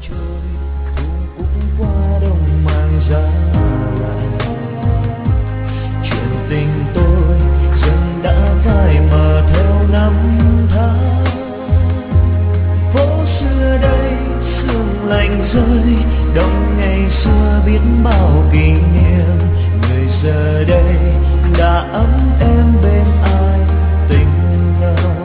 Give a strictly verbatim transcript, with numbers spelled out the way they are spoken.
trôi thu cũng qua đông mang giá lạnh. Chuyện tình tôi dần đã phai mờ theo năm tháng. Phố xưa đây sương lạnh rơi, đông ngày xưa biết bao kỷ niệm. Người giờ đây đã ấm em bên ai tình nào.